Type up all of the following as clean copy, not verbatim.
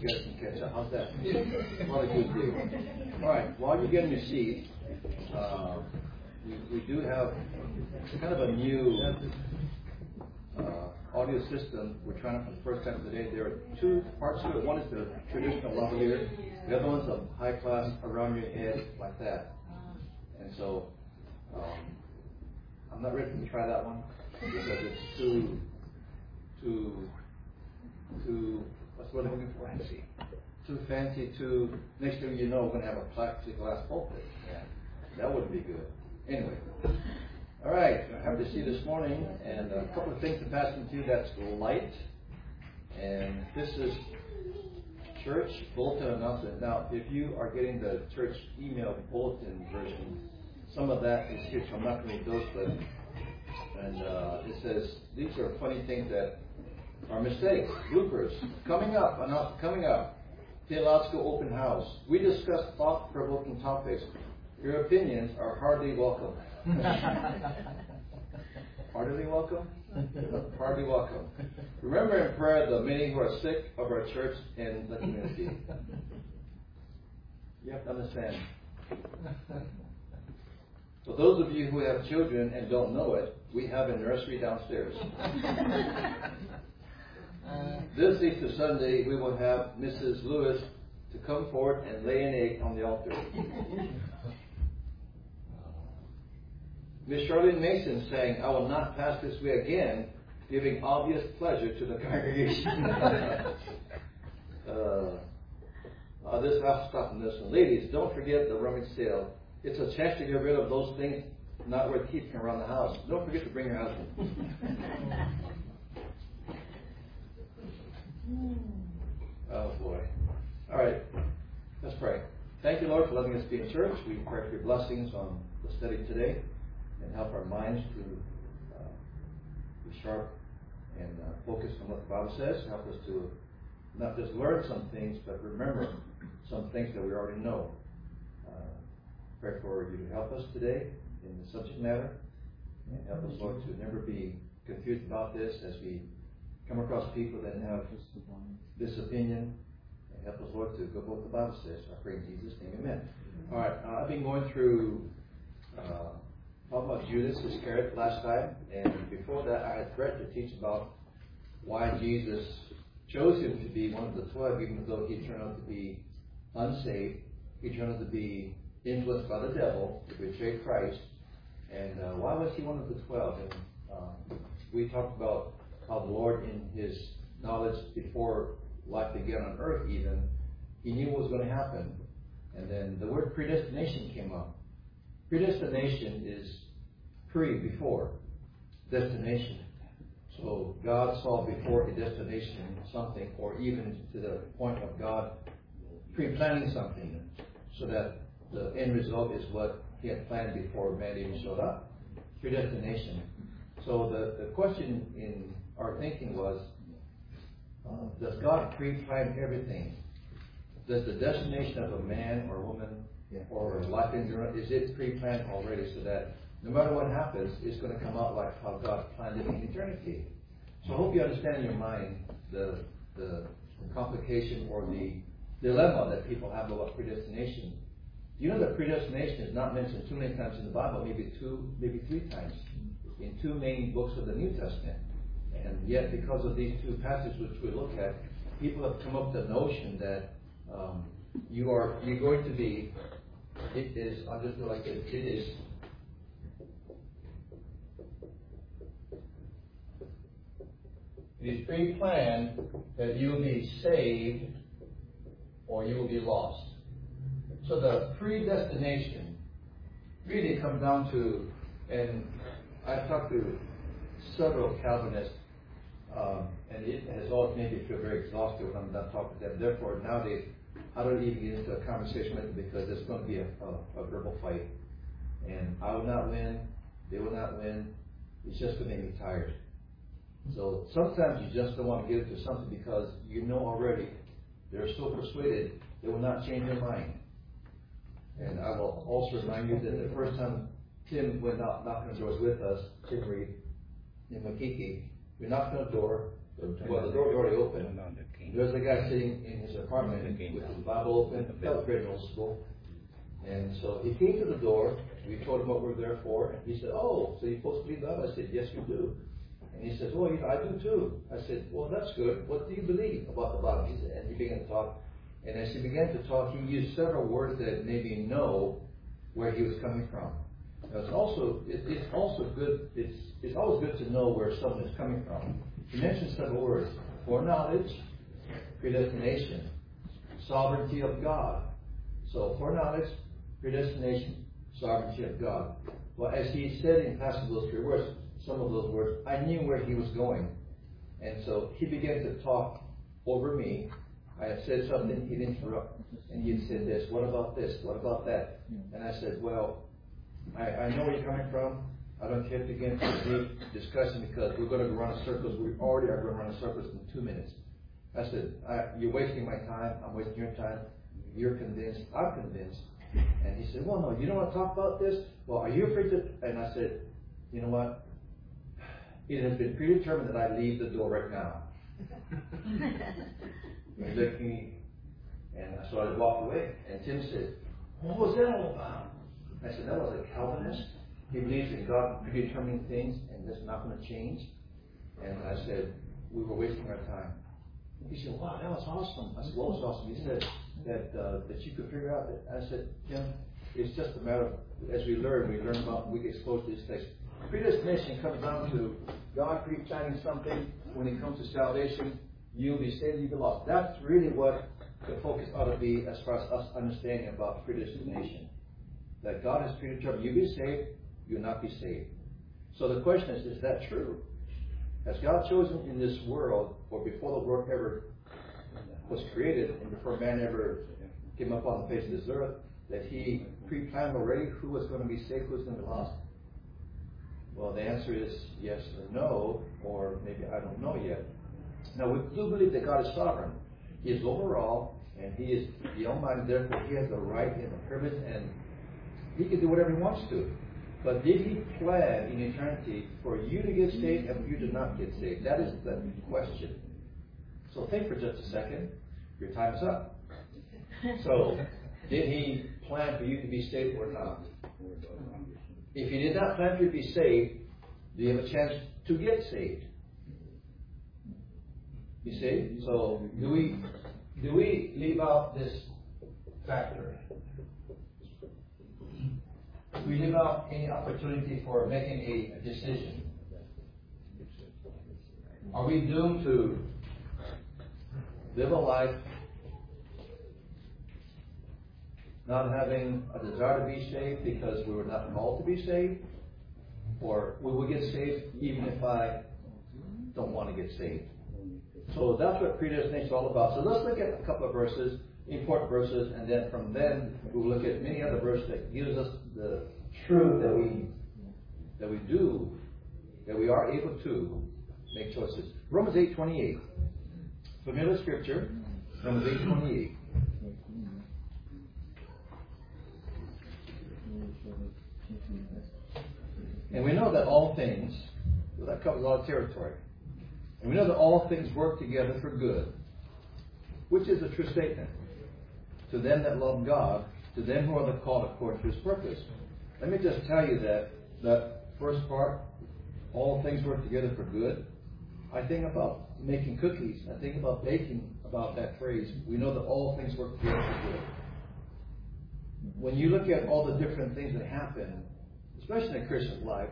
you guys can catch up. How's that? What a good deal. All right, while you're getting your seat, we do have kind of a new audio system. We're trying it for the first time today. There are two parts to it. One is the traditional lavalier. The other one's a high class around your head like that. And so I'm not ready to try that one because it's too what's what I'm looking for? Fancy. Too fancy. Next thing you know, we're going to have a plexiglass pulpit. Yeah, that wouldn't be good. Anyway. All right, I have to see this morning, and a couple of things to pass into you. That's light, and this is church bulletin announcement. Now, if you are getting the church email bulletin version, some of that is here, so I'm not going to read those, but it says these are funny things that are mistakes, bloopers. Coming up, Theological Open House. We discuss thought-provoking topics. Your opinions are hardly welcome. Hardly welcome? Hardly welcome. Remember in prayer the many who are sick of our church and the community. You have to understand. For those of you who have children and don't know it, we have a nursery downstairs. This Easter Sunday, we will have Mrs. Lewis to come forward and lay an egg on the altar. Miss Charlene Mason saying, I will not pass this way again, giving obvious pleasure to the congregation. I'll stop on this one. Ladies, don't forget the rummage sale. It's a chance to get rid of those things not worth keeping around the house. Don't forget to bring your husband. Oh boy. All right. Let's pray. Thank you, Lord, for letting us be in church. We pray for your blessings on the study today and help our minds to be sharp and focus on what the Bible says. Help us to not just learn some things, but remember some things that we already know. Pray for you to help us today in the subject matter, and help us, Lord, to never be confused about this as we come across people that have this opinion. And help us, Lord, to go by what the Bible says. I pray in Jesus' name, amen. All right, I've been going through talking about Judas Iscariot last time, and before that I had threatened to teach about why Jesus chose him to be one of the 12, even though he turned out to be unsaved. He turned out to be influenced by the devil to betray Christ. And why was he one of the 12? And we talked about how the Lord, in his knowledge before life began on earth even, he knew what was going to happen. And then the word predestination came up. Predestination is before, destination. So God saw before a destination something, or even to the point of God pre-planning something, so that the end result is what he had planned before man even showed up. Predestination. So the question in our thinking was, does God pre-plan everything? Does the destination of a man or woman or life endurance, is it pre-planned already so that no matter what happens, it's going to come out like how God planned it in eternity? So I hope you understand in your mind the complication or the dilemma that people have about predestination. You know that predestination is not mentioned too many times in the Bible, maybe 3 times, in 2 main books of the New Testament. And yet, because of these 2 passages which we look at, people have come up with the notion that you're going to be, it is, I'll just do like this, it is pre-planned that you will be saved or you will be lost. So the predestination really comes down to, and I've talked to several Calvinists, and it has always made me feel very exhausted when I'm done talking to them. Therefore, nowadays, I don't even get into a conversation with them because it's going to be a verbal fight. And I will not win, they will not win. It's just going to make me tired. So sometimes you just don't want to get into something because you know already they're so persuaded they will not change their mind. And I will also remind you that the first time Tim went out knocking on doors with us, Tim Reed in Makiki, we knocked on the door. Well, the door was already open. there's a guy sitting in his apartment with his Bible open, that was very noticeable. And so he came to the door, we told him what we were there for, and he said, oh, so you're supposed to believe the Bible? I said, yes, you do. And he says, well, I do too. I said, well, that's good. What do you believe about the Bible? And he began to talk. And as he began to talk, he used several words that made me know where he was coming from. Now, it's also good. It's always good to know where someone is coming from. He mentioned several words: foreknowledge, predestination, sovereignty of God. So foreknowledge, predestination, sovereignty of God. Well, as he said in passing those three words, some of those words, I knew where he was going, and so he began to talk over me. I had said something, he'd interrupt, and he'd said this, what about this, what about that? And I said, well, I know where you're coming from. I don't care if you get into a deep discussion because we're going to run in circles. We already are going to run in circles in 2 minutes. I said, you're wasting my time. I'm wasting your time. You're convinced. I'm convinced. And he said, well, no, you don't want to talk about this? Well, are you afraid to? And I said, you know what? It has been predetermined that I leave the door right now. He looked at me, and so I walked away. And Tim said, what was that all about? I said, that was a Calvinist. He believes in God predetermining things, and that's not going to change. And I said, we were wasting our time. He said, wow, that was awesome. I said, what was awesome? He said that you could figure out that. I said, Tim, it's just a matter of, as we learn about, we get exposed to these things. Predestination comes down to God pre-planning something. When it comes to salvation, you'll be saved, you'll be lost. That's really what the focus ought to be as far as us understanding about predestination. That God has predetermined you'll be saved, you'll not be saved. So the question is that true? Has God chosen in this world, or before the world ever was created, and before man ever came up on the face of this earth, that He pre-planned already who was going to be saved, who was going to be lost? Well, the answer is yes or no, or maybe I don't know yet. Now, we do believe that God is sovereign. He is over all, and He is the Almighty. Therefore, He has the right and the privilege, and He can do whatever He wants to. But did He plan in eternity for you to get saved and for you to not get saved? That is the question. So think for just a second. Your time is up. So, did He plan for you to be saved or not? If He did not plan for you to be saved, do you have a chance to get saved? You see? So, do we leave out this factor? Do we leave out any opportunity for making a decision? Are we doomed to live a life not having a desire to be saved because we were not called to be saved? Or will we get saved even if I don't want to get saved? So that's what predestination is all about. So let's look at a couple of verses, important verses, and then from then we'll look at many other verses that gives us the truth that we are able to make choices. Romans 8:28. Familiar scripture. Romans 8:28. And we know that all things, well, that covers a lot of territory. And we know that all things work together for good, which is a true statement. To them that love God, to them who are the called according to His purpose. Let me just tell you that first part, all things work together for good. I think about making cookies. I think about baking, about that phrase. We know that all things work together for good. When you look at all the different things that happen, especially in a Christian life,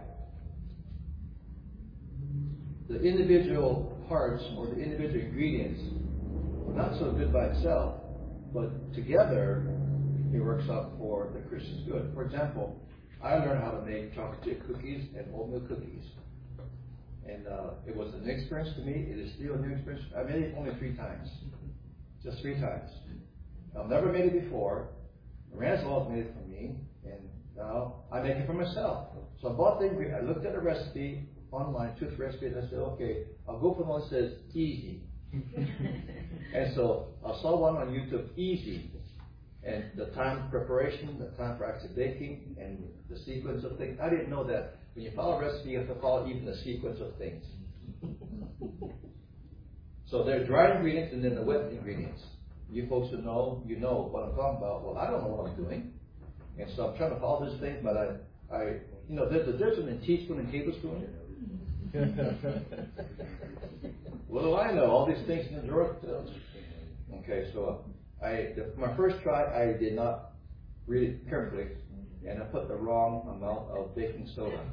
the individual parts or the individual ingredients are not so good by itself, but together it works out for the Christian's good. For example, I learned how to make chocolate chip cookies and oatmeal cookies. And it was a new experience to me. It is still a new experience. I made it only 3 times. Just 3 times. I've never made it before. Ranzol made it for me. And now I make it for myself. So I bought the ingredient. I looked at a recipe online, 2 recipes, and I said, okay, I'll go for the one that says easy. And so I saw one on YouTube, easy. And the time preparation, the time for actually baking, and the sequence of things. I didn't know that when you follow a recipe, you have to follow even the sequence of things. So there's dry ingredients and then the wet ingredients. You folks who know, you know what I'm talking about. Well, I don't know what I'm doing. And so I'm trying to follow this thing, but there's a difference in teaspoon and tablespoon. What do I know? All these things in the drawer. Okay, so my first try, I did not read it carefully, and I put the wrong amount of baking soda.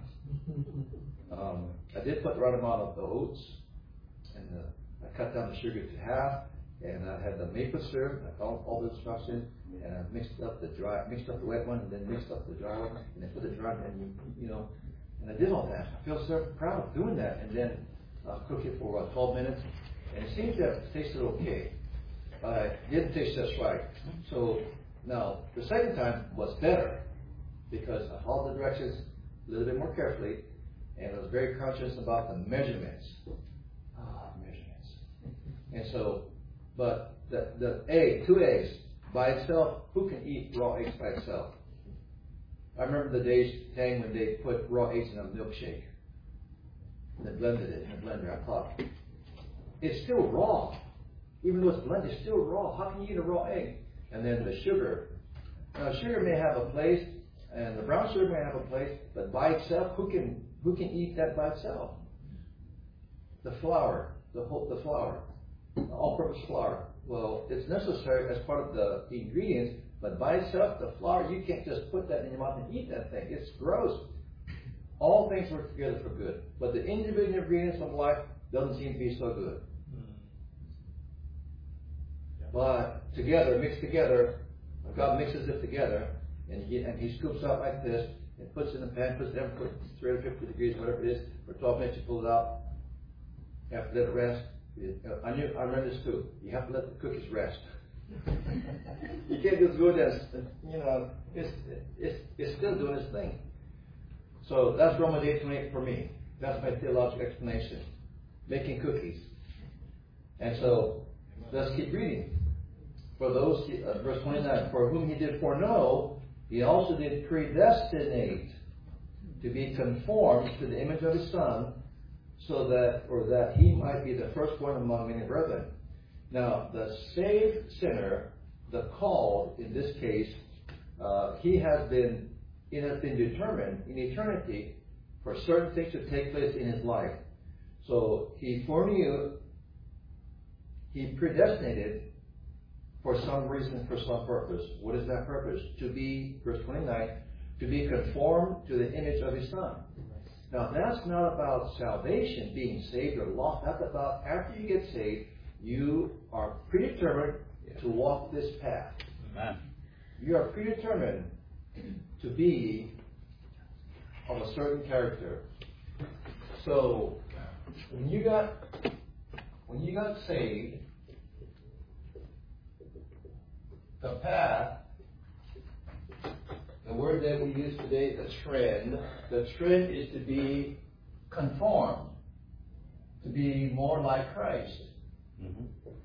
I did put the right amount of the oats, and I cut down the sugar to half, and I had the maple syrup. I followed all the instructions, and I mixed up the wet one, and then mixed up the dry one, and then put the dry one, and I did all that. I feel so proud of doing that, and then cook it for about 12 minutes, and it seems to have tasted okay. It didn't taste just right. So now the second time was better because I followed the directions a little bit more carefully, and I was very conscious about the measurements. Measurements. And so, but the 2 eggs by itself, who can eat raw eggs by itself? I remember the days, Tang, when they put raw eggs in a milkshake. And they blended it in a blender. I thought, it's still raw. Even though it's blended, it's still raw. How can you eat a raw egg? And then the sugar. Now, sugar may have a place, and the brown sugar may have a place, but by itself, who can eat that by itself? The flour, the flour, the all-purpose flour. Well, it's necessary as part of the ingredients, but by itself, the flour, you can't just put that in your mouth and eat that thing. It's gross. All things work together for good, but the individual ingredients of life doesn't seem to be so good. But together, mixed together, God mixes it together, and he scoops out like this, and puts it in the pan, puts it in for 350 degrees, whatever it is, for 12 minutes. You pull it out. You have to let it rest. I learned this too. You have to let the cookies rest. You can't just go there. It's still doing its thing. So that's Romans 8:28 for me. That's my theological explanation. Making cookies. And so let's keep reading. For those, verse 29, for whom he did foreknow, he also did predestinate to be conformed to the image of his Son, so that he might be the firstborn among many brethren. Now, the saved sinner, the called, in this case, it has been determined in eternity for certain things to take place in his life. So he foreknew, he predestinated for some reason, for some purpose. What is that purpose? To be, verse 29, to be conformed to the image of his Son. Now, that's not about salvation, being saved or lost. That's about after you get saved, you are predetermined to walk this path. Amen. You are predetermined to be of a certain character. So, when you got saved, the path, the word that we use today, the trend is to be conformed, to be more like Christ. Mm-hmm.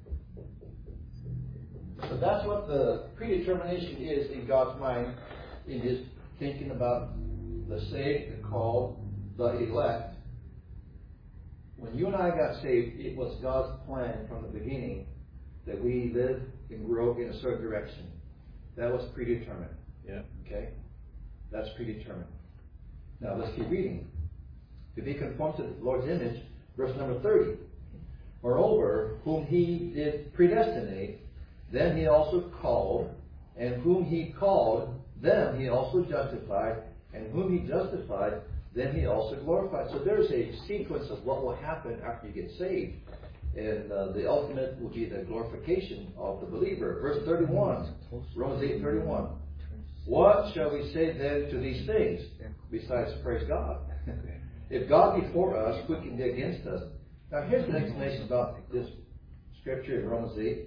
So that's what the predetermination is in God's mind, in his thinking about the saved, the called, the elect. When you and I got saved, it was God's plan from the beginning that we live and grow in a certain direction. That was predetermined. Yeah. Okay? That's predetermined. Now let's keep reading. To be conformed to the Lord's image, verse number 30. Moreover, whom he did predestinate, then he also called, and whom he called, them he also justified, and whom he justified, then he also glorified. So there's a sequence of what will happen after you get saved. And the ultimate will be the glorification of the believer. Verse 31, Romans 8:31. What shall we say then to these things? Besides, praise God. If God be for us, who can be against us? Now here's an explanation about this scripture in Romans 8.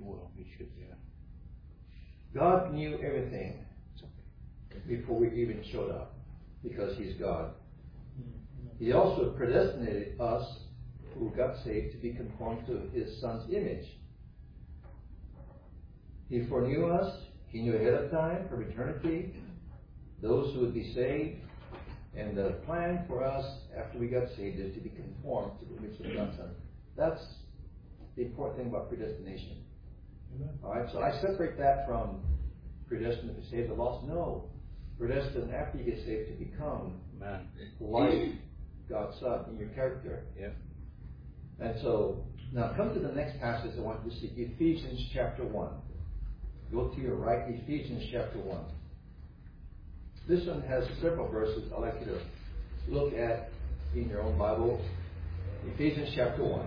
God knew everything before we even showed up, because he's God. He also predestinated us who got saved to be conformed to his Son's image. He foreknew us. He knew ahead of time, from eternity, those who would be saved. And the plan for us after we got saved is to be conformed to the image of God's Son. That's the important thing about predestination. Amen. All right, so I separate that from predestined to be saved or lost. No, predestined after you get saved to become Amen. like God's Son in your character. Yeah. And so, now come to the next passage I want you to see, Ephesians chapter 1. Go to your right, Ephesians chapter 1. This one has several verses I'd like you to look at in your own Bible. Ephesians chapter 1.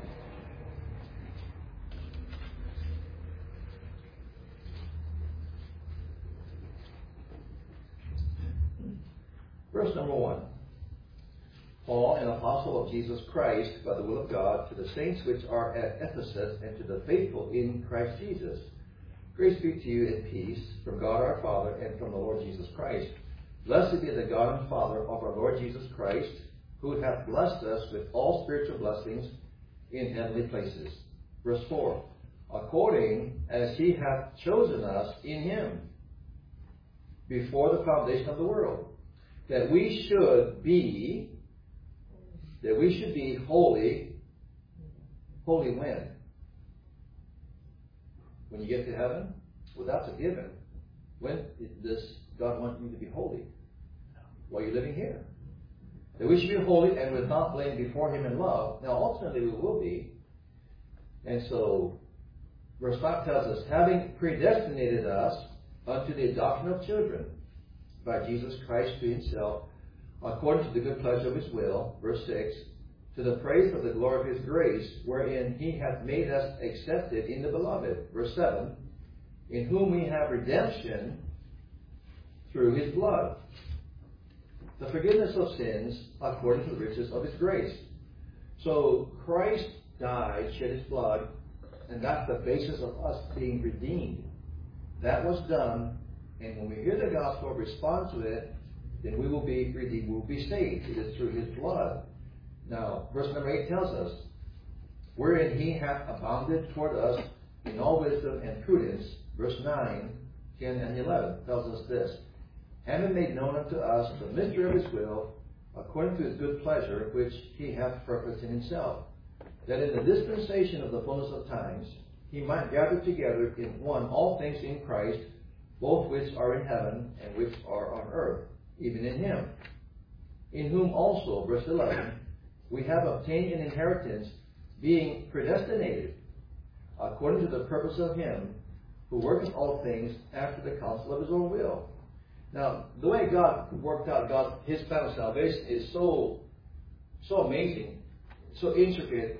Verse number 1. Paul, an apostle of Jesus Christ, by the will of God, to the saints which are at Ephesus, and to the faithful in Christ Jesus. Grace be to you and peace from God our Father and from the Lord Jesus Christ. Blessed be the God and Father of our Lord Jesus Christ, who hath blessed us with all spiritual blessings in heavenly places. Verse 4. According as he hath chosen us in him before the foundation of the world, that we should be holy. Holy when? When you get to heaven? Well, that's a given. When does God want you to be holy? While you're living here. That we should be holy and without blame before him in love. Now, ultimately, we will be. And so, verse 5 tells us, having predestinated us unto the adoption of children by Jesus Christ to himself, according to the good pleasure of his will. Verse 6, to the praise of the glory of his grace, wherein he hath made us accepted in the beloved. Verse 7, in whom we have redemption through his blood, the forgiveness of sins according to the riches of his grace. So Christ died, shed his blood, and that's the basis of us being redeemed. That was done, and when we hear the gospel, respond to it, then we will be redeemed, we will be saved. It is through his blood. Now, verse number 8 tells us, wherein he hath abounded toward us in all wisdom and prudence. Verse 9, 10, and 11 tells us this, having made known unto us the mystery of his will, according to his good pleasure, which he hath purposed in himself, that in the dispensation of the fullness of times he might gather together in one all things in Christ, both which are in heaven and which are on earth, even in him. In whom also, verse 11, we have obtained an inheritance, being predestinated, according to the purpose of him who worketh all things after the counsel of his own will. Now, the way God worked out his plan of salvation is so amazing, so intricate.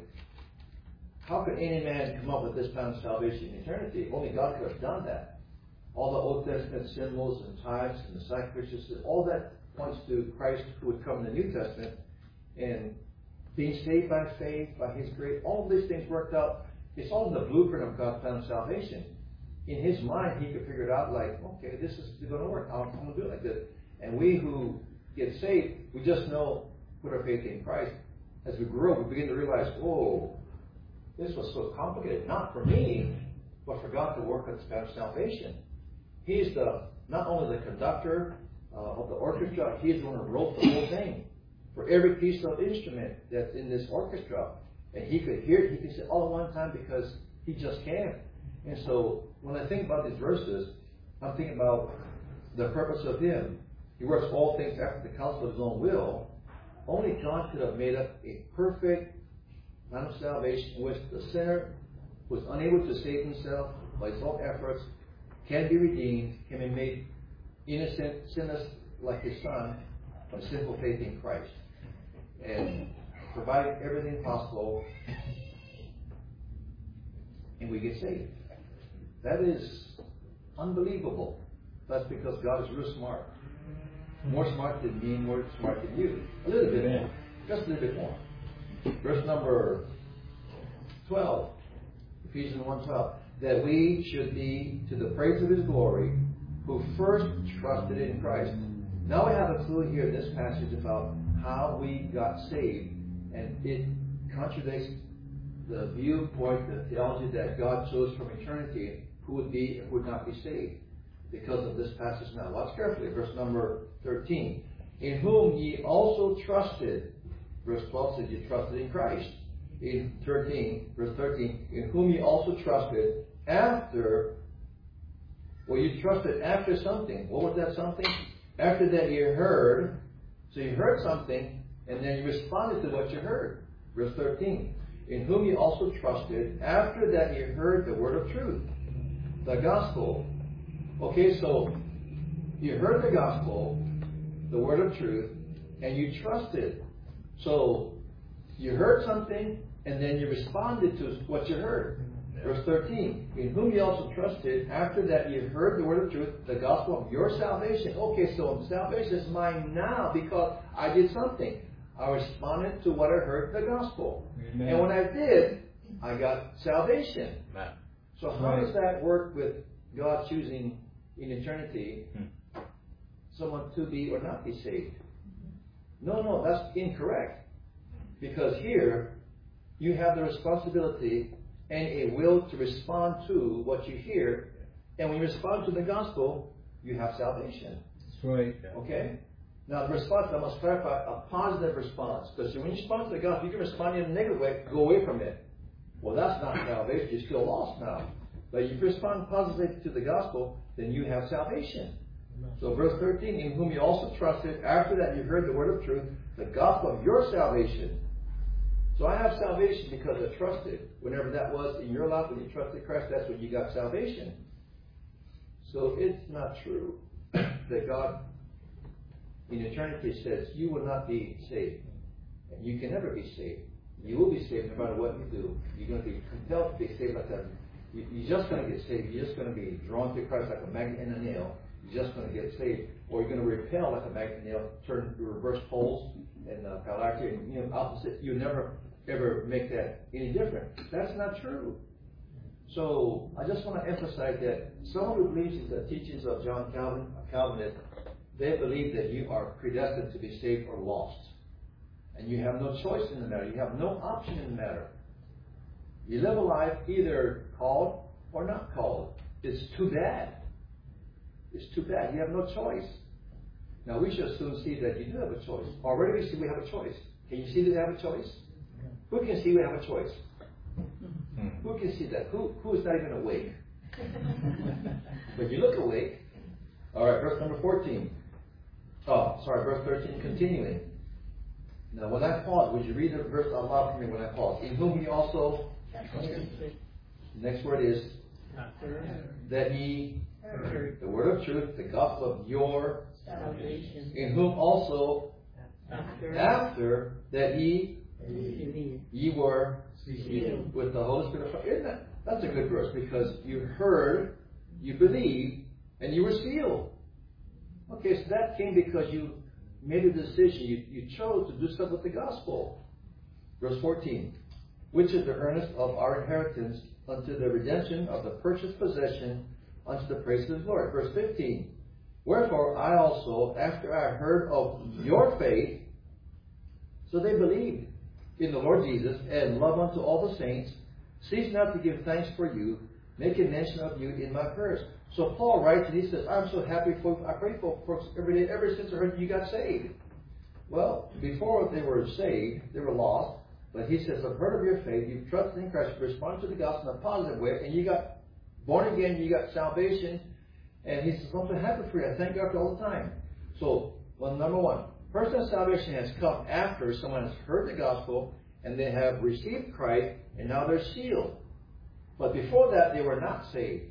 How could any man come up with this plan of salvation in eternity? Only God could have done that. All the Old Testament symbols and types and the sacrifices, all that points to Christ who would come in the New Testament, and being saved by faith, by his grace, all of these things worked out. It's all in the blueprint of God's plan of salvation. In his mind, he could figure it out like, okay, this is going to work. I'm going to do it like this. And we who get saved, we just know, put our faith in Christ. As we grow, we begin to realize, whoa, this was so complicated. Not for me, but for God to work on this plan of salvation. He's not only the conductor of the orchestra, he's the one who wrote the whole thing. For every piece of instrument that's in this orchestra. And he could hear it, he could say all at one time because he just can. And so, when I think about these verses, I'm thinking about the purpose of him. He works all things after the counsel of his own will. Only God could have made up a perfect plan of salvation in which the sinner who was unable to save himself by his own efforts can be redeemed, can be made innocent, sinless like his Son, by simple faith in Christ. And providing everything possible, and we get saved. That is unbelievable. That's because God is real smart. More smart than me, more smart than you. A little bit more. Just a little bit more. Verse number 12. Ephesians 1:12. That we should be to the praise of his glory, who first trusted in Christ. Now we have a clue here in this passage about how we got saved. And it contradicts the viewpoint, the theology that God chose from eternity who would be and would not be saved because of this passage now. Watch carefully. Verse number 13. In whom ye also trusted. Verse 12 says you trusted in Christ. in 13, verse 13, in whom ye also trusted after, well, you trusted after something. What was that something? After that you heard, so you heard something, and then you responded to what you heard. Verse 13, in whom you also trusted after that you heard the word of truth, the gospel. Okay, so you heard the gospel, the word of truth, and you trusted. So you heard something, and then you responded to what you heard. Verse 13, in whom you also trusted after that you heard the word of truth, the gospel of your salvation. Okay, so salvation is mine now because I did something. I responded to what I heard, the gospel. Amen. And when I did, I got salvation. Amen. So how does that work with God choosing in eternity someone to be or not be saved? No, that's incorrect. Because here, you have the responsibility and a will to respond to what you hear. And when you respond to the gospel, you have salvation. That's right. Okay? Now, the response, I must clarify, a positive response. Because when you respond to the gospel, you can respond in a negative way, go away from it. Well, that's not salvation. You're still lost now. But if you respond positively to the gospel, then you have salvation. So verse 13, in whom you also trusted, after that you heard the word of truth, the gospel of your salvation. So I have salvation because I trusted. Whenever that was in your life, when you trusted Christ, that's when you got salvation. So it's not true that God in eternity says you will not be saved. And you can never be saved. You will be saved no matter what you do. You're going to be compelled to be saved like that. You're just going to get saved. You're just going to be drawn to Christ like a magnet and a nail. You're just going to get saved. Or you're going to repel like a magnet and nail, turn the reverse poles and polarity and opposite. You never ever make that any different. That's not true. So I just want to emphasize that someone who believes in the teachings of John Calvin, a Calvinist, they believe that you are predestined to be saved or lost. And you have no choice in the matter. You have no option in the matter. You live a life either called or not called. It's too bad. It's too bad. You have no choice. Now we should soon see that you do have a choice. Already we see we have a choice. Can you see that we have a choice? Who can see we have a choice? Who can see that? Who is not even awake? But you look awake. All right, verse number 14. Verse 13, continuing. Now, when I pause, would you read the verse out loud for me when I pause? In whom ye also... Next word is... That ye... The word of truth, the gospel of your... salvation. In whom also... After that ye were sealed with the Holy Spirit of God. Isn't that? That's a good verse because you heard, you believed, and you were sealed. Okay, so that came because you made a decision. You chose to do something with the gospel. Verse 14, which is the earnest of our inheritance unto the redemption of the purchased possession unto the praise of the Lord. Verse 15, wherefore I also, after I heard of your faith, so they believed in the Lord Jesus and love unto all the saints, cease not to give thanks for you, making mention of you in my prayers. So Paul writes and he says, I'm so happy for you. I pray for folks every day, ever since I heard you got saved. Well, before they were saved, they were lost. But he says, I've heard of your faith, you've trusted in Christ, you responded to the gospel in a positive way, and you got born again, you got salvation. And he says, I'm so happy for you. I thank God for all the time. So, well, number one, personal salvation has come after someone has heard the gospel and they have received Christ and now they're sealed. But before that, they were not saved.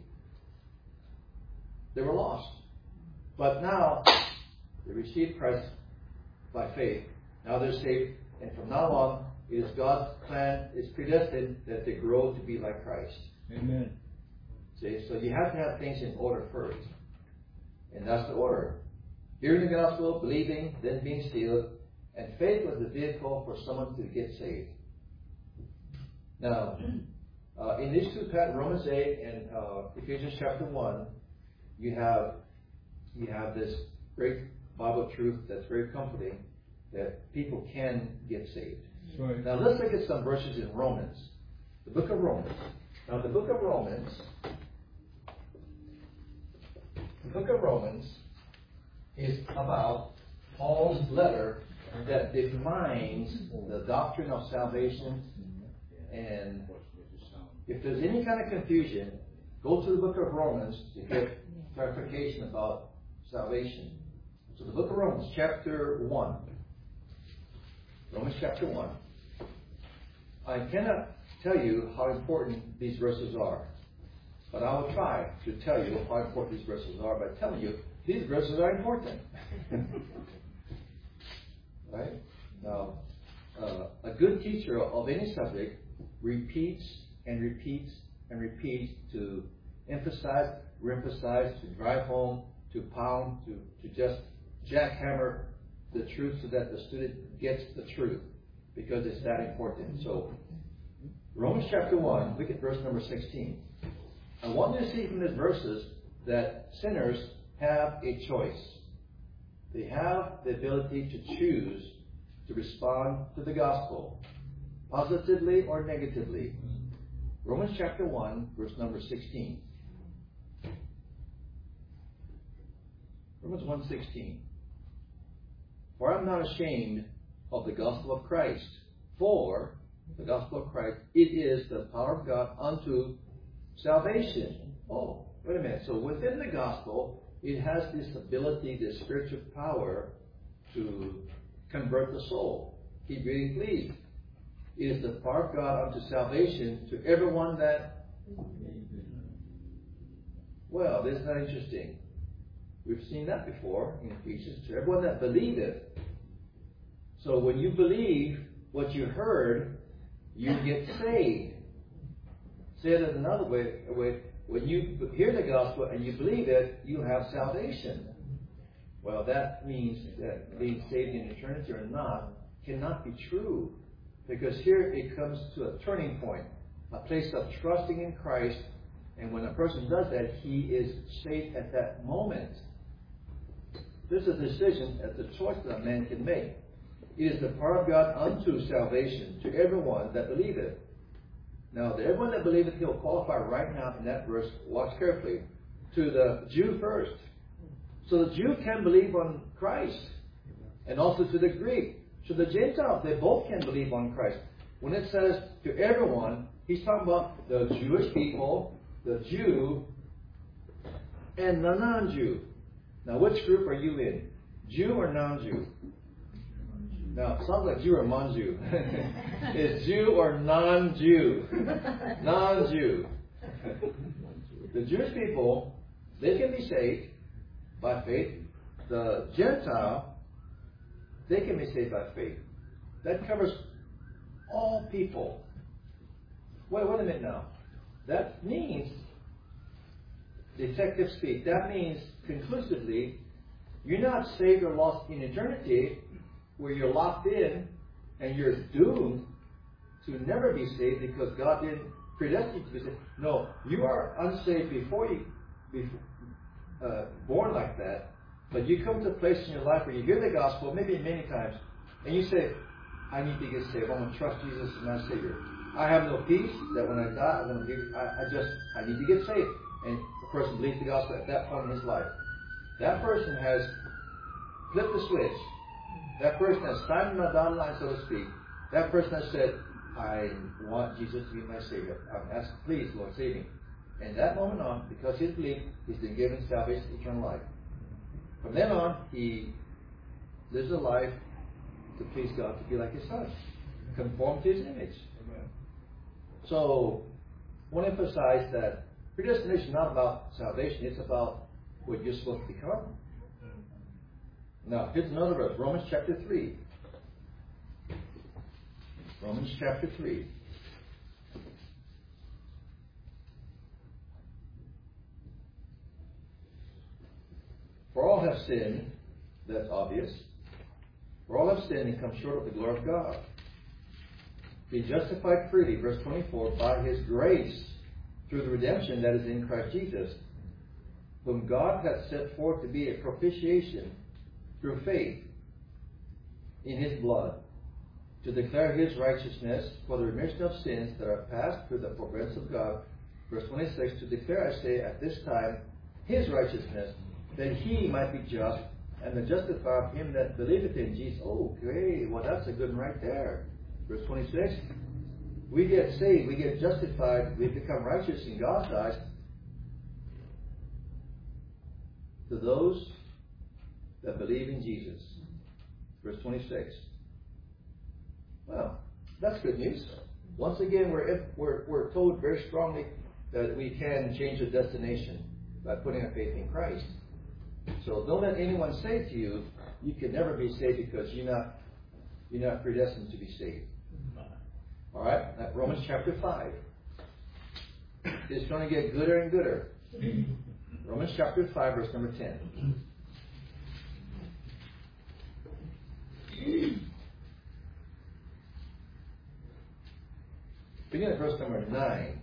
They were lost. But now, they received Christ by faith. Now they're saved. And from now on, it is God's plan, it's predestined that they grow to be like Christ. Amen. See, so you have to have things in order first. And that's the order. Hearing the gospel, believing, then being sealed, and faith was the vehicle for someone to get saved. Now, in these two passages, Romans 8 and Ephesians chapter 1, you have this great Bible truth that's very comforting, that people can get saved. Right. Now let's look at some verses in Romans. The book of Romans. Now the book of Romans is about Paul's letter that defines the doctrine of salvation And if there's any kind of confusion, go to the book of Romans to get clarification about salvation. So the book of Romans, chapter 1. Romans chapter 1. I cannot tell you how important these verses are, but I will try to tell you how important these verses are by telling you these verses are important. Right? Now, a good teacher of any subject repeats and repeats and repeats to emphasize, reemphasize, to drive home, to pound, to just jackhammer the truth so that the student gets the truth, because it's that important. So, Romans chapter 1, look at verse number 16. I want you to see from these verses that sinners have a choice. They have the ability to choose to respond to the gospel, positively or negatively. Romans chapter 1, verse number 16. Romans 1:16. For I am not ashamed of the gospel of Christ, for the gospel of Christ, it is the power of God unto salvation. Oh, wait a minute. So within the gospel, it has this ability, this spiritual power to convert the soul. Keep reading, please. It is the power of God unto salvation to everyone that... Well, isn't that interesting? We've seen that before in Ephesians. To everyone that believeth. So when you believe what you heard, you get saved. Say it another way. When you hear the gospel and you believe it, you have salvation. Well, that means that being saved in eternity or not cannot be true. Because here it comes to a turning point, a place of trusting in Christ. And when a person does that, he is saved at that moment. This is a decision, it's a choice that a man can make. It is the power of God unto salvation to everyone that believeth. Now, to everyone that believeth, he'll qualify right now in that verse. Watch carefully. To the Jew first. So the Jew can believe on Christ. And also to the Greek. To the Gentile, they both can believe on Christ. When it says to everyone, he's talking about the Jewish people, the Jew, and the non-Jew. Now, which group are you in? Jew or non-Jew? Now, it sounds like Jew or non-Jew. It's Jew or non-Jew? Non-Jew. The Jewish people, they can be saved by faith. The Gentile, they can be saved by faith. That covers all people. Wait a minute now. That means, detective speak, that means conclusively, you're not saved or lost in eternity, where you're locked in and you're doomed to never be saved because God didn't predestine you to be saved. No, you are unsaved before you be born like that, but you come to a place in your life where you hear the gospel, maybe many times, and you say, I need to get saved. I'm going to trust Jesus as my Savior. I have no peace that when I die, I need to get saved. And the person believes the gospel at that point in his life. That person has flipped the switch. That person has signed on the dotted line, so to speak. That person has said, I want Jesus to be my Savior. I'm asking, please, Lord, save me. And that moment on, because he's believed, he's been given salvation, eternal life. From then on, he lives a life to please God, to be like his Son, conform to his image. Amen. So, I want to emphasize that predestination is not about salvation, it's about what you're supposed to become. Now, here's another verse, Romans chapter 3. Romans chapter 3. For all have sinned, that's obvious. For all have sinned and come short of the glory of God. Being justified freely, verse 24, by his grace, through the redemption that is in Christ Jesus, whom God hath set forth to be a propitiation through faith in his blood, to declare his righteousness for the remission of sins that are past through the forbearance of God. Verse 26, to declare, I say, at this time, his righteousness, that he might be just, and the justifier of him that believeth in Jesus. Oh, great. Well, that's a good one right there. Verse 26, We get saved, we get justified, we become righteous in God's eyes to those that believe in Jesus. Verse 26. Well, that's good news. Once again, we're told very strongly that we can change the destination by putting our faith in Christ. So don't let anyone say to you, you can never be saved because you're not predestined to be saved. All right? Romans chapter 5. It's going to get gooder and gooder. Romans chapter 5, verse number 10. Beginning at verse number 9.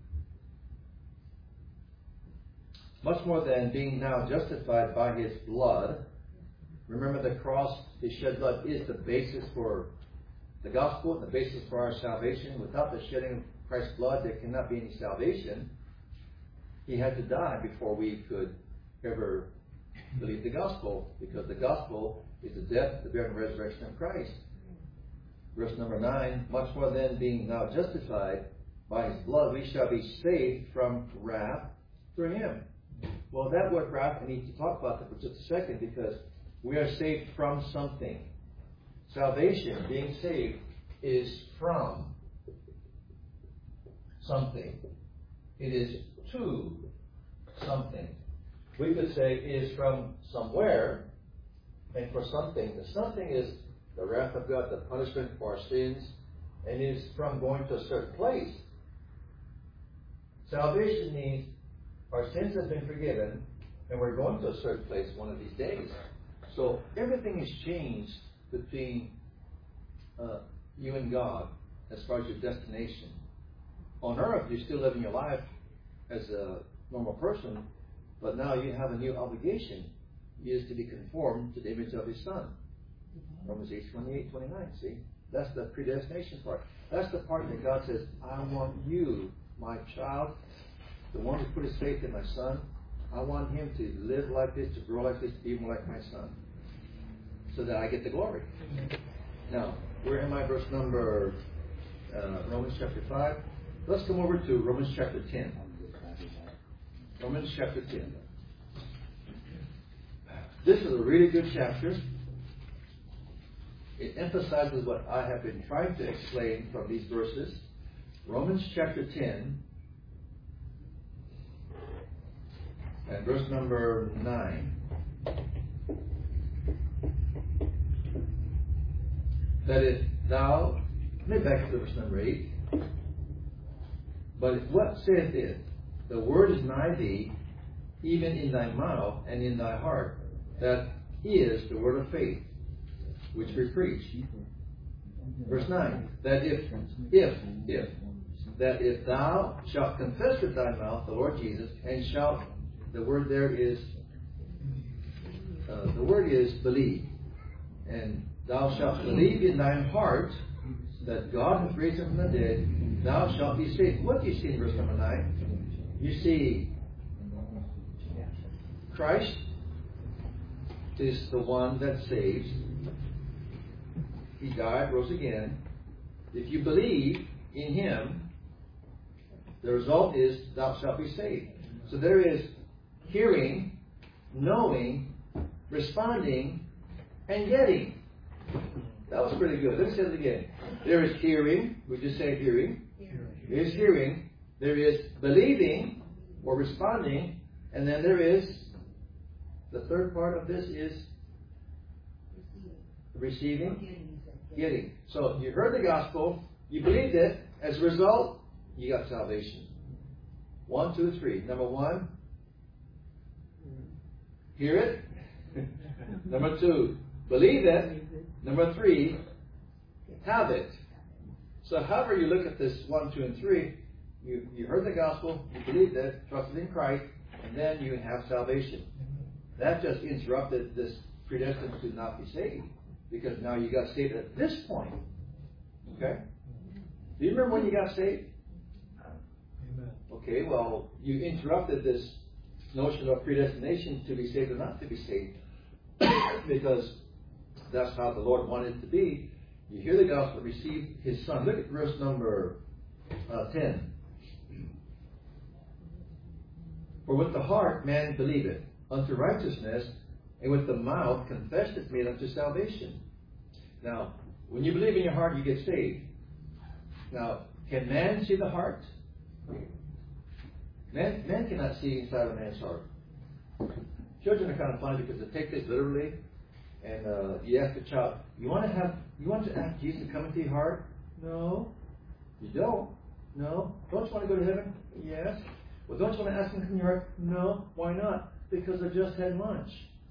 Much more than being now justified by His blood. Remember, the cross, His shed blood, is the basis for the gospel, the basis for our salvation. Without the shedding of Christ's blood, there cannot be any salvation. He had to die before we could ever believe the gospel, because the gospel is the death, the burial, and resurrection of Christ. Verse number 9, much more than being now justified by His blood, we shall be saved from wrath through Him. Well, that word wrath, I need to talk about that for just a second, because we are saved from something. Salvation, being saved, is from something. It is to something. We could say it is from somewhere and for something. The something is the wrath of God, the punishment for our sins, and it is from going to a certain place. Salvation means our sins have been forgiven and we're going to a certain place one of these days. So everything has changed between you and God as far as your destination. On earth, you're still living your life as a normal person, but now you have a new obligation. It is to be conformed to the image of His Son. Romans 8:28-29. See? That's the predestination part. That's the part that God says, I want you, my child, the one who put his faith in my Son, I want him to live like this, to grow like this, to be more like my Son, so that I get the glory. Now, where am I? Verse number Romans chapter 5. Let's come over to Romans chapter 10. Romans chapter 10. This is a really good chapter. It emphasizes what I have been trying to explain from these verses. Romans chapter 10 and verse number 9. That if thou, let me back up to verse number 8. But what saith it? The word is nigh thee, even in thy mouth and in thy heart. That is the word of faith, which we preach. Verse 9. That if thou shalt confess with thy mouth the Lord Jesus, and shalt, the word there is, believe. And thou shalt believe in thine heart that God hath raised him from the dead, thou shalt be saved. What do you see in verse number 9? You see Christ is the one that saves. He died, rose again. If you believe in Him, the result is thou shalt be saved. So there is hearing, knowing, responding, and getting. That was pretty good. Let me say it again. There is hearing. We just say hearing. There is hearing. There is believing or responding. And then there is, the third part of this is receiving, getting. So you heard the gospel. You believed it. As a result, you got salvation. 1, 2, 3. Number 1, hear it. Number 2, believe it. Number 3, have it. So however you look at this 1, 2, and 3, you heard the gospel, you believed it, trusted in Christ, and then you have salvation. That just interrupted this predestined to not be saved, because now you got saved at this point. Okay? Do you remember when you got saved? Amen. Okay, well, you interrupted this notion of predestination to be saved or not to be saved, because that's how the Lord wanted it to be. You hear the gospel, receive His Son. Look at verse number 10. For with the heart man believeth unto righteousness, and with the mouth confession is made unto salvation. Now, when you believe in your heart, you get saved. Now, can man see the heart? Man cannot see inside a man's heart. Children are kind of funny because they take this literally, and you ask a child, you want to ask Jesus to come into your heart? No. You don't? No. Don't you want to go to heaven? Yes. Well, don't you want to ask him to come into your heart? No. Why not? Because I just had lunch.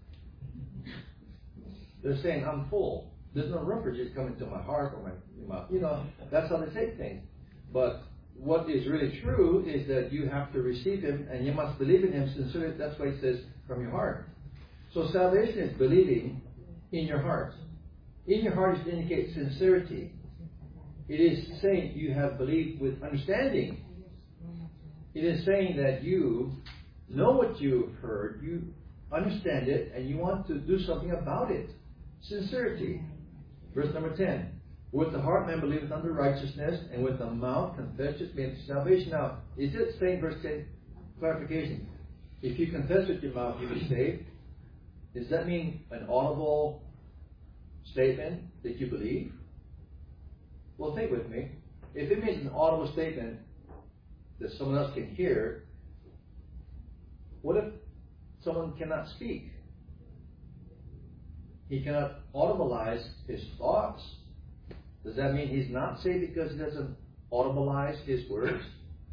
They're saying, I'm full. There's no room for Jesus to come into my heart or my mouth. You know, that's how they take things. But what is really true is that you have to receive him and you must believe in him sincerely. That's why it says from your heart. So salvation is believing in your heart. In your heart is to indicate sincerity. It is saying you have believed with understanding. It is saying that you know what you've heard, you understand it, and you want to do something about it. Sincerity. Verse number 10. With the heart man believeth unto righteousness, and with the mouth confession is made unto salvation. Now, is it saying, verse 10, clarification, if you confess with your mouth, you'll be saved? Does that mean an audible statement that you believe? Well, think with me. If it means an audible statement that someone else can hear, what if someone cannot speak? He cannot audibilize his thoughts. Does that mean he's not saved because he doesn't audibilize his words?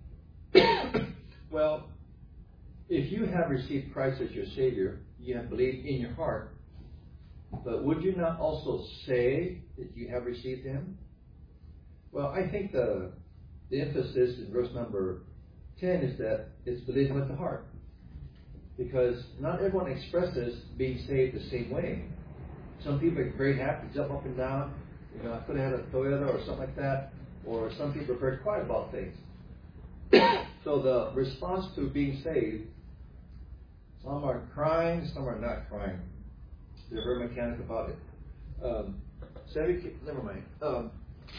Well, if you have received Christ as your Savior, you have believed in your heart, but would you not also say that you have received him? Well, I think the emphasis in verse number 10 is that it's believing with the heart. Because not everyone expresses being saved the same way. Some people are very happy, jump up and down. You know, I could have had a Toyota or something like that. Or some people are very quiet about things. So the response to being saved, some are crying, some are not crying. They're very mechanical about it. Never mind.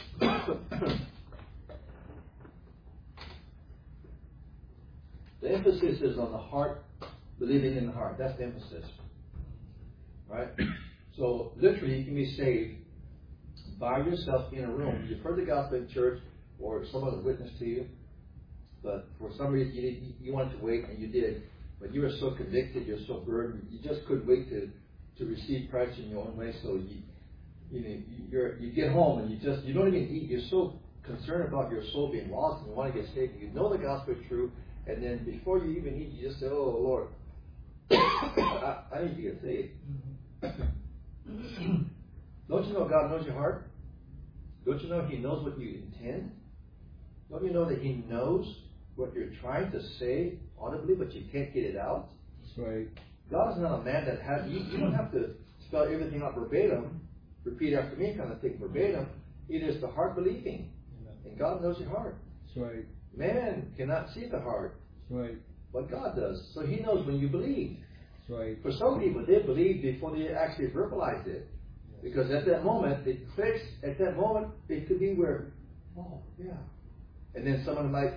The emphasis is on the heart, believing in the heart. That's the emphasis. Right? So, literally, you can be saved by yourself in a room. You've heard the gospel in church, or someone has witnessed to you, but for some reason you wanted to wait, and you did. But you were so convicted, you're so burdened, you just couldn't wait to receive Christ in your own way. So you get home and you don't even eat. You're so concerned about your soul being lost and you want to get saved. You know the gospel is true, and then before you even eat, you just say, "Oh Lord, I need to get saved." Don't you know God knows your heart? Don't you know He knows what you intend? Don't you know that He knows what you're trying to say audibly, but you can't get it out? That's right. God is not a man that you don't have to spell everything out verbatim, repeat after me kind of thing verbatim. It is the heart believing. And God knows your heart. That's right. Man cannot see the heart. That's right. But God does. So He knows when you believe. That's right. For some people, they believe before they actually verbalized it. Because at that moment, it clicks. At that moment, it could be where, oh, yeah. And then someone might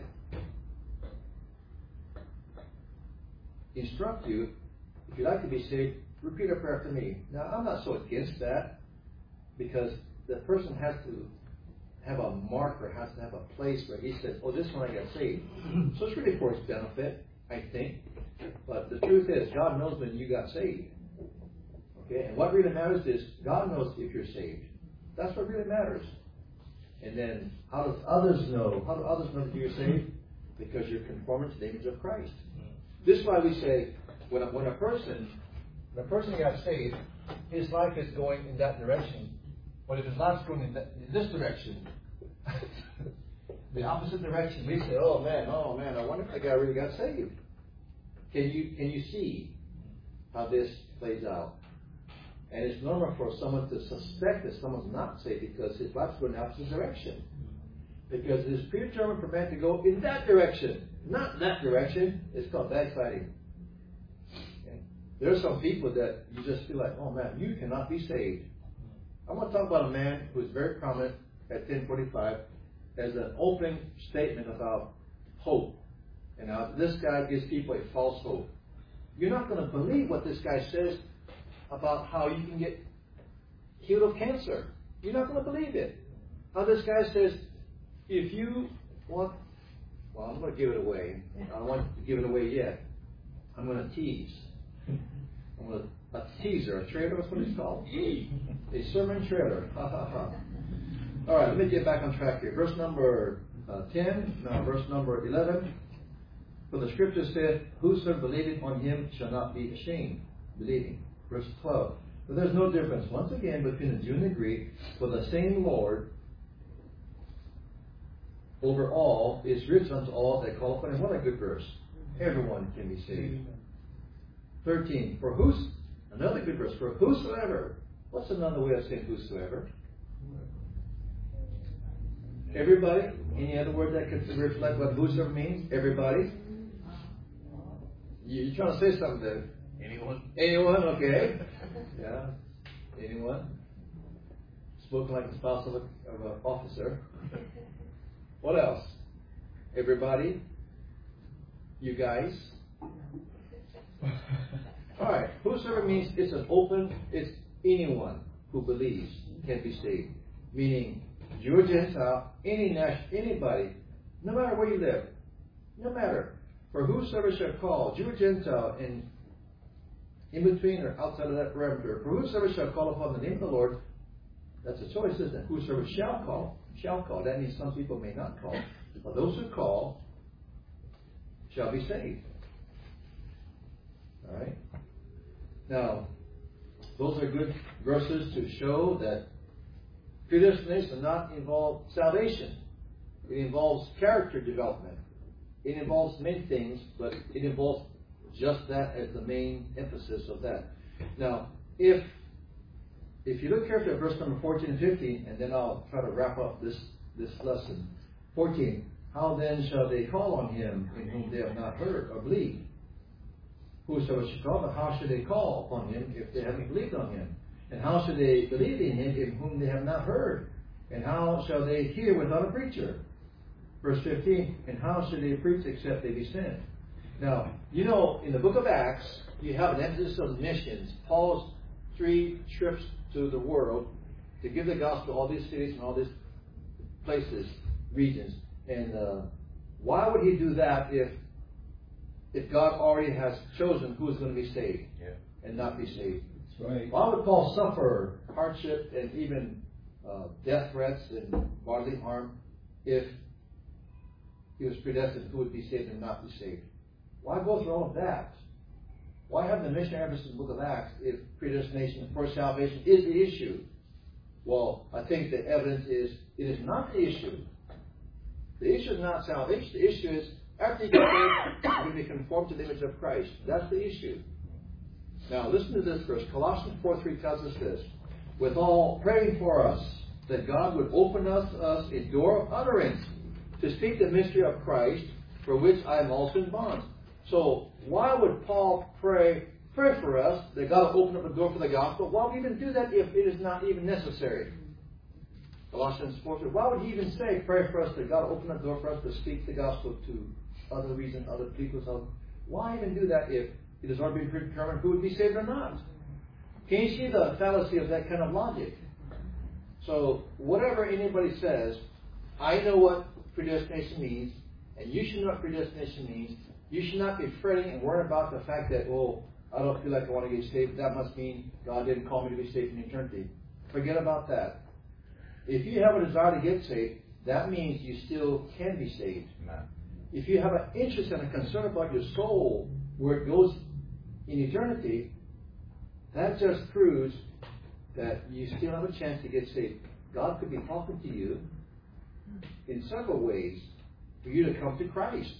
instruct you, if you'd like to be saved, repeat a prayer after me. Now, I'm not so against that, because the person has to have a marker, has to have a place where he says, oh, this one I got saved. So it's really for his benefit, I think. But the truth is, God knows when you got saved. Okay, and what really matters is God knows if you're saved. That's what really matters. And then how do others know? How do others know that you're saved? Because you're conforming to the image of Christ. This is why we say when a person got saved, his life is going in that direction. But if his life's going in this direction, the opposite direction, we say, oh man, I wonder if that guy really got saved. Can you see how this plays out? And it's normal for someone to suspect that someone's not saved because his life's going in the opposite direction. Because it is predetermined for man to go in that direction, not that direction. It's called backsliding. Okay? There are some people that you just feel like, oh man, you cannot be saved. I'm going to talk about a man who is very prominent at 1045. as an open statement about hope. And now this guy gives people a false hope. You're not going to believe what this guy says about how you can get healed of cancer. You're not going to believe it. How this guy says, if you want, well, I'm going to give it away. I don't want to give it away yet. I'm going to tease. A teaser, a trailer, that's what it's called. A sermon trailer. All right, let me get back on track here. Verse number 10, now verse number 11. For the scripture said, whosoever believeth on him shall not be ashamed. Believing. Verse 12. But there's no difference, once again, between the Jew and the Greek. For the same Lord over all is rich unto all that call upon him. What a good verse. Everyone can be saved. 13. Another good verse. For whosoever. What's another way of saying whosoever? Everybody? Any other word that could reflect what whosoever means? Everybody? You're trying to say something there. Anyone? Anyone? Okay. Yeah. Anyone? Spoken like the spouse of an officer. What else? Everybody? You guys? Alright. Whosoever means it's anyone who believes can be saved. Meaning, Jew or Gentile, anybody, no matter where you live, no matter. For whosoever shall call, Jew or Gentile, in between or outside of that perimeter, for whosoever shall call upon the name of the Lord, that's a choice, isn't it? Whosoever shall call. That means some people may not call. But those who call shall be saved. Alright? Now, those are good verses to show that predestination does not involve salvation. It involves character development. It involves many things, but it involves just that as the main emphasis of that. Now, if you look carefully at verse number 14 and 15, and then I'll try to wrap up this lesson. 14. How then shall they call on him in whom they have not heard or believed? Whosoever shall call, but how should they call upon him if they haven't believed on him? And how should they believe in him in whom they have not heard? And how shall they hear without a preacher? Verse 15. And how should they preach except they be sent? Now, in the book of Acts, you have an emphasis of missions. Paul's 3 trips to the world to give the gospel to all these cities and all these places, regions. And why would he do that if God already has chosen who is going to be saved and not be saved? That's right. Why would Paul suffer hardship and even death threats and bodily harm if he was predestined who would be saved and not be saved? Why go through all of that? Why have the missionary emphasis in the book of Acts if predestination for salvation is the issue? Well, I think the evidence is it is not the issue. The issue is not salvation. The issue is after you get saved, you're going to be conformed to the image of Christ. That's the issue. Now, listen to this verse. Colossians 4:3 tells us this. Withal, praying for us, that God would open us a door of utterance to speak the mystery of Christ, for which I am also in bonds. So, why would Paul pray for us that God will open up a door for the gospel? Why would he even do that if it is not even necessary? Colossians 4:3. Why would he even say, pray for us that God will open up a door for us to speak the gospel to other people? Why even do that if it has already been predetermined who would be saved or not? Can you see the fallacy of that kind of logic? So, whatever anybody says, I know what predestination means, and you should know what predestination means. You should not be fretting and worrying about the fact that, I don't feel like I want to get saved. That must mean God didn't call me to be saved in eternity. Forget about that. If you have a desire to get saved, that means you still can be saved. Amen. If you have an interest and a concern about your soul, where it goes in eternity, that just proves that you still have a chance to get saved. God could be talking to you in several ways for you to come to Christ.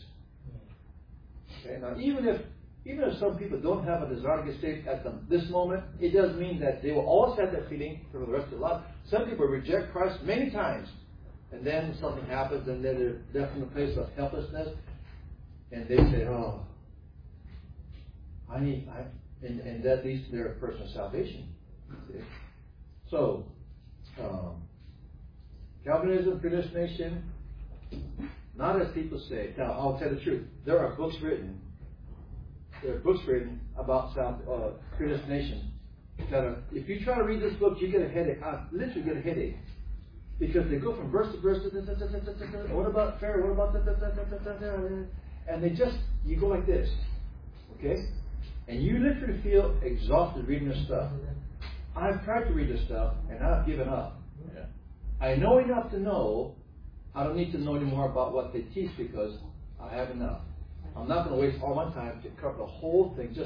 Okay? Now, even if some people don't have a desire to get saved at this moment, it does mean that they will always have that feeling for the rest of their life. Some people reject Christ many times, and then something happens, and then they're left in a place of helplessness, and they say, and that leads to their personal salvation. See? So, Calvinism, predestination, Not as people say. Now, I'll tell the truth. There are books written. About predestination. If you try to read this book, you get a headache. I literally get a headache. Because they go from verse to verse. What about Pharaoh? What about and they just, you go like this. Okay? And you literally feel exhausted reading this stuff. I've tried to read this stuff, and I've given up. Yeah. I know enough to know. I don't need to know any more about what they teach because I have enough. I'm not going to waste all my time to cover the whole thing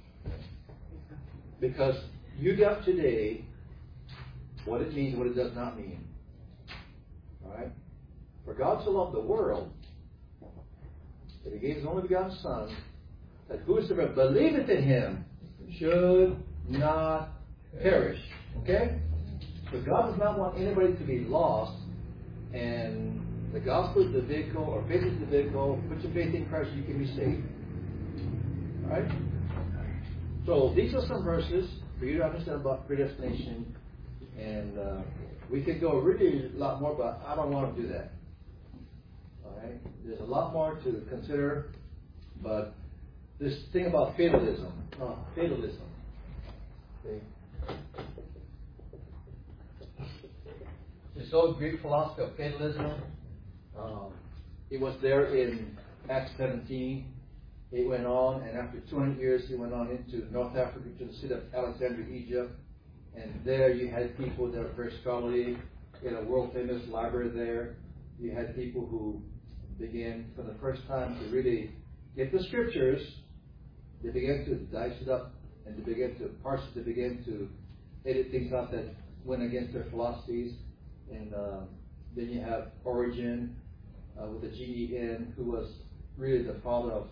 because you got today what it means, what it does not mean. Alright? For God so loved the world that He gave His only begotten Son, that whosoever believeth in Him should not perish. Okay? So God does not want anybody to be lost, and the gospel is the vehicle, or faith is the vehicle. Put your faith in Christ, you can be saved. Alright? So these are some verses for you to understand about predestination, and we could go really a lot more, but I don't want to do that. Alright? There's a lot more to consider, but this thing about fatalism. Fatalism. Okay. This old Greek philosophy of fatalism, it was there in Acts 17. It went on, and after 200 years, he went on into North Africa to the city of Alexandria, Egypt. And there you had people that were very scholarly. You had a world-famous library there. You had people who began, for the first time, to really get the scriptures. They began to dice it up, and they began to parse it. They began to edit things out that went against their philosophies. And then you have Origen with the G-E-N, who was really the father of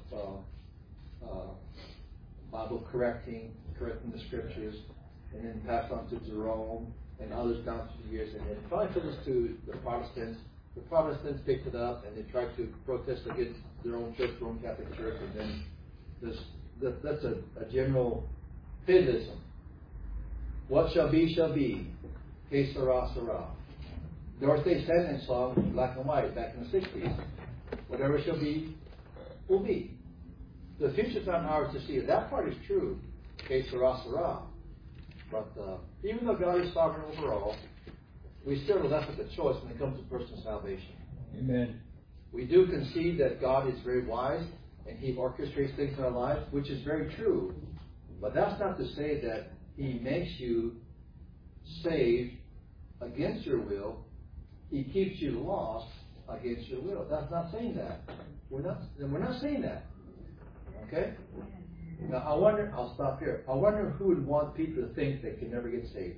Bible correcting the scriptures, and then passed on to Jerome and others down through the years. And then finally took us to the Protestants. The Protestants picked it up, and they tried to protest against their own church, Roman Catholic Church, and then that's a general fatalism. What shall be, shall be. Que sera, sera. Dorothy Stanton song, Black and White, back in the 60s. Whatever shall be, will be. The future's not ours to see. That part is true. Que sera, sera. But even though God is sovereign over all, we still are left with a choice when it comes to personal salvation. Amen. We do concede that God is very wise and He orchestrates things in our lives, which is very true. But that's not to say that He makes you saved against your will. He keeps you lost against your will. That's not saying that. We're not saying that. Okay? Now I wonder, I'll stop here. I wonder who would want people to think they can never get saved.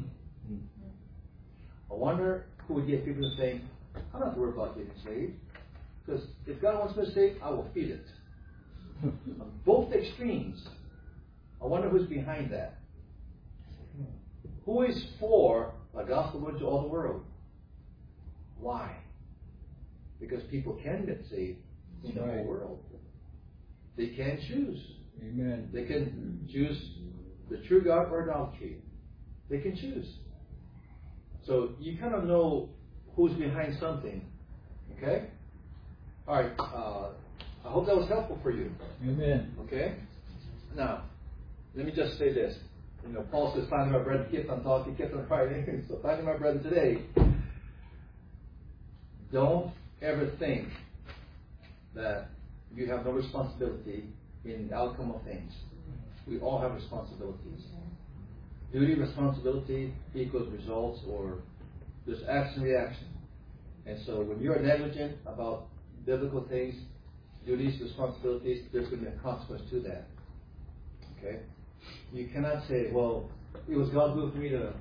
I wonder who would get people to think, I'm not worried about getting saved. Because if God wants me to save, I will feed it. On both extremes. I wonder who's behind that. Who is for the gospel going to all the world? Why? Because people can get saved in the whole world. They can choose. Amen. They can choose the true God or idolatry. They can choose. So you kind of know who's behind something. Okay? All right. I hope that was helpful for you. Amen. Okay? Now, let me just say this. Paul says, finally, my brethren, kept on talking, kept on writing. So finally, my brethren, today, don't ever think that you have no responsibility in the outcome of things. We all have responsibilities. Duty, responsibility equals results, or there's action, reaction. And so when you're negligent about biblical things, duties, responsibilities, there's going to be a consequence to that. Okay? You cannot say, well, it was God's will for me to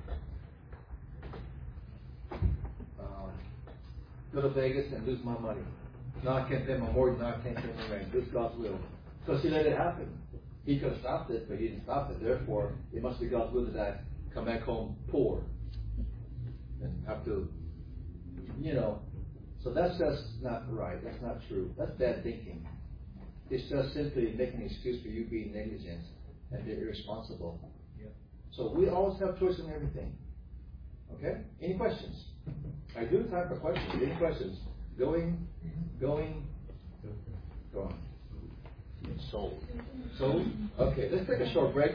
go to Vegas and lose my money. Now I can't pay my mortgage, now I can't pay my rent. This is God's will. Because He let it happen. He could have stopped it, but He didn't stop it. Therefore, it must be God's will that I come back home poor. And have to, So that's just not right. That's not true. That's bad thinking. It's just simply making an excuse for you being negligent and being irresponsible. Yeah. So we always have choice in everything. Okay? Any questions? I do have time for questions. Any questions? Going, gone. Sold. Sold? Okay, let's take a short break.